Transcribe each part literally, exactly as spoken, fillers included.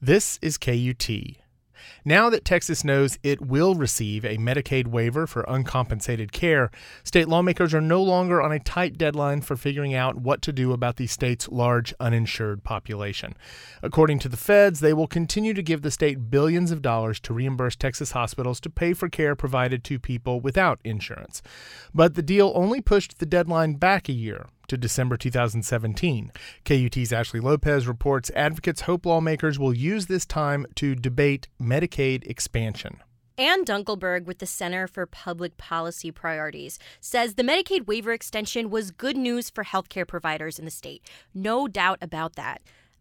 This is K U T. Now that Texas knows it will receive a Medicaid waiver for uncompensated care, state lawmakers are no longer on a tight deadline for figuring out what to do about the state's large uninsured population. According to the feds, they will continue to give the state billions of dollars to reimburse Texas hospitals to pay for care provided to people without insurance. But the deal only pushed the deadline back a year, to December two thousand seventeen. K U T's Ashley Lopez reports advocates hope lawmakers will use this time to debate Medicaid expansion. Ann Dunkelberg with the Center for Public Policy Priorities says the Medicaid waiver extension was good news for healthcare providers in the state. No doubt about that.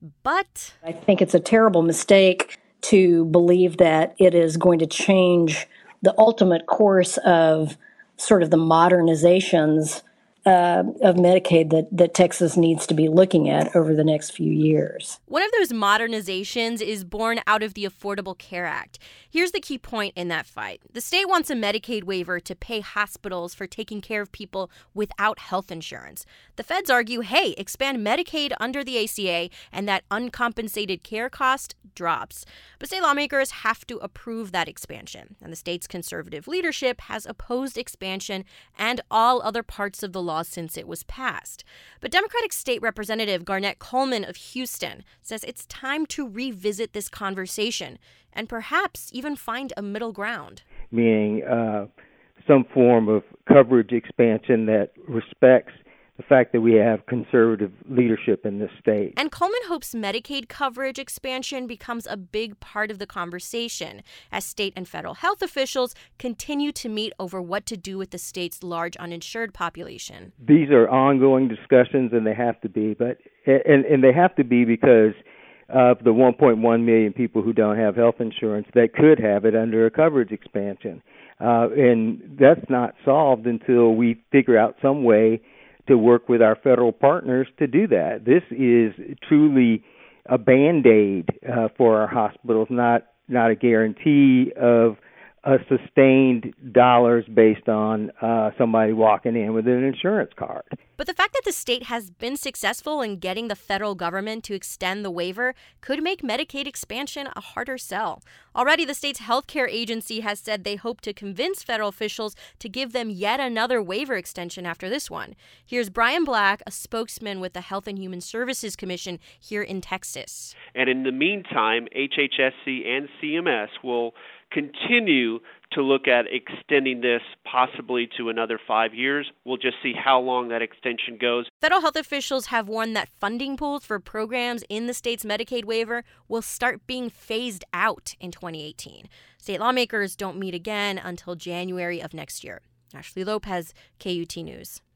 But I think it's a terrible mistake to believe that it is going to change the ultimate course of sort of the modernizations Uh, of Medicaid that, that Texas needs to be looking at over the next few years. One of those modernizations is born out of the Affordable Care Act. Here's the key point in that fight. The state wants a Medicaid waiver to pay hospitals for taking care of people without health insurance. The feds argue, hey, expand Medicaid under the A C A and that uncompensated care cost drops. But state lawmakers have to approve that expansion. And the state's conservative leadership has opposed expansion and all other parts of the law since it was passed. But Democratic State Representative Garnett Coleman of Houston says it's time to revisit this conversation and perhaps even find a middle ground. Meaning uh, some form of coverage expansion that respects the fact that we have conservative leadership in this state. And Coleman hopes Medicaid coverage expansion becomes a big part of the conversation as state and federal health officials continue to meet over what to do with the state's large uninsured population. These are ongoing discussions, and they have to be, but and, and they have to be because of the one point one million people who don't have health insurance that could have it under a coverage expansion. Uh, and that's not solved until we figure out some way to work with our federal partners to do that. This is truly a Band-Aid uh, for our hospitals, not not a guarantee of a sustained dollars based on uh, somebody walking in with an insurance card. But the fact that the state has been successful in getting the federal government to extend the waiver could make Medicaid expansion a harder sell. Already, the state's healthcare agency has said they hope to convince federal officials to give them yet another waiver extension after this one. Here's Brian Black, a spokesman with the Health and Human Services Commission here in Texas. And in the meantime, H H S C and C M S will continue to look at extending this possibly to another five years. We'll just see how long that extension goes. Federal health officials have warned that funding pools for programs in the state's Medicaid waiver will start being phased out in twenty eighteen. State lawmakers don't meet again until January of next year. Ashley Lopez, K U T News.